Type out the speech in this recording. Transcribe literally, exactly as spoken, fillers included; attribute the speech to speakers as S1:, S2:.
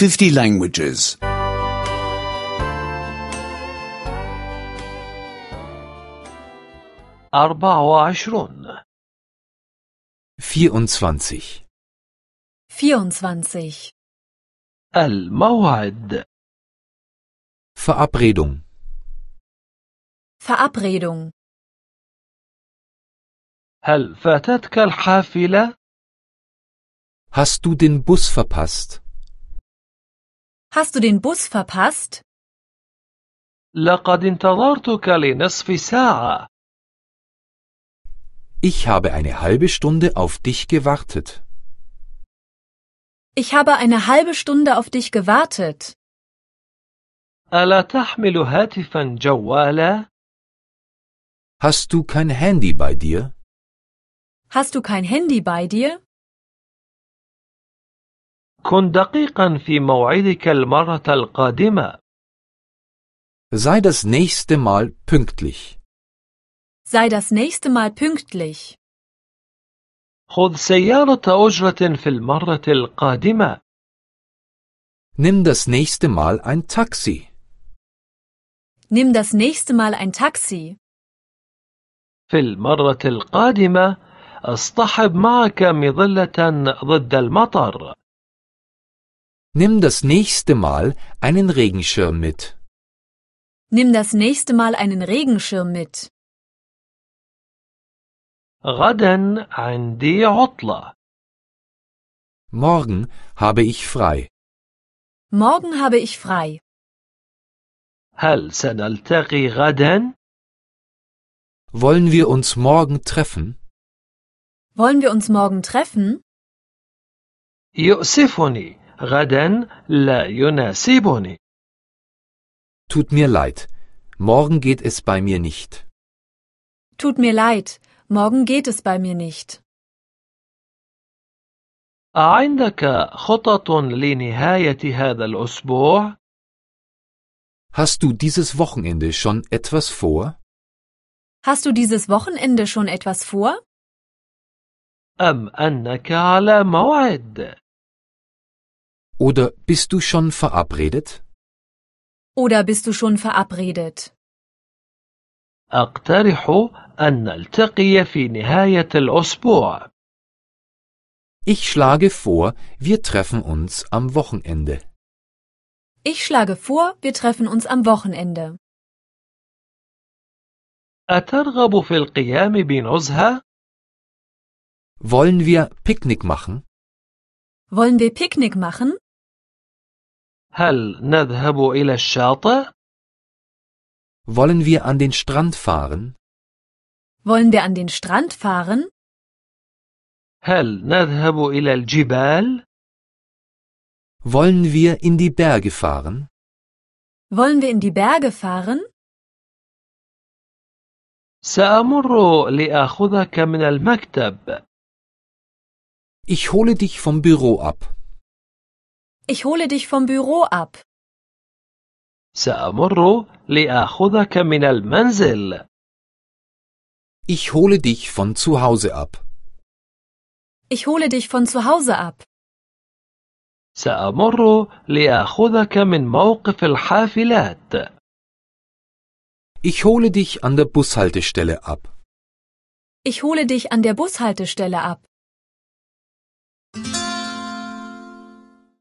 S1: fifty languages.
S2: أربع وعشرون.
S3: vierundzwanzig.
S4: vierundzwanzig.
S2: الموعد.
S3: Verabredung.
S4: Verabredung.
S2: هل فاتتك الحافلة؟
S3: Hast du den Bus verpasst?
S4: Hast du den Bus verpasst?
S2: لقد انتظرتك لنصف ساعة.
S3: Ich habe eine halbe Stunde auf dich gewartet.
S4: Ich habe eine halbe Stunde auf dich gewartet.
S2: ألا تحمل هاتفا جوالا؟
S3: Hast du kein Handy bei dir?
S4: Hast du kein Handy bei dir?
S2: كن دقيقا في موعدك المرة القادمة.
S3: Sei das nächste Mal pünktlich.
S4: Sei das nächste Mal pünktlich.
S2: خذ سيارة أجرة في المرة القادمة.
S3: Nimm das nächste Mal ein Taxi.
S4: Nimm das nächste Mal ein Taxi.
S2: في المرة القادمة اصطحب معك مظلة ضد المطر.
S3: Nimm das nächste Mal einen Regenschirm mit.
S4: Nimm das nächste Mal einen Regenschirm mit.
S2: غدا عندي عطلة.
S3: Morgen habe ich frei.
S4: Morgen habe ich frei.
S2: هل سنلتقي غدا؟
S3: Wollen wir uns morgen treffen?
S4: Wollen wir uns morgen treffen?
S2: يؤسفني، غدا لا يناسبني.
S3: Tut mir leid. Morgen geht es bei mir nicht.
S4: Tut mir leid, morgen geht es bei mir nicht.
S2: أعندك خطط لنهاية هذا الأسبوع؟
S3: Hast du dieses Wochenende schon etwas vor?
S4: Hast du dieses Wochenende schon etwas vor?
S2: أم أنك على موعد؟
S3: Oder bist du schon verabredet?
S4: Oder bist du schon verabredet?
S2: أقترح أن نلتقي في نهاية الأسبوع.
S3: Ich schlage vor, wir treffen uns am Wochenende.
S4: Ich schlage vor, wir treffen uns am Wochenende.
S2: أترغب في القيام بنزهة؟
S3: Wollen wir Picknick machen?
S4: Wollen wir Picknick machen?
S2: هل نذهب إلى الشاطئ؟
S3: Wollen wir an den Strand fahren?
S4: Wollen wir an den Strand fahren?
S2: هل نذهب إلى الجبال؟
S3: Wollen wir in die Berge fahren?
S4: Wollen wir in die Berge fahren?
S2: سأمر لآخذك من المكتب.
S3: Ich hole dich vom Büro ab.
S4: Ich hole dich vom Büro ab.
S2: سأمر لآخذك من المنزل.
S3: Ich hole dich von zu Hause ab.
S4: Ich hole dich von zu Hause ab.
S2: سأمر لآخذك من موقف الحافلات.
S3: Ich hole dich an der Bushaltestelle ab.
S4: Ich hole dich an der Bushaltestelle ab.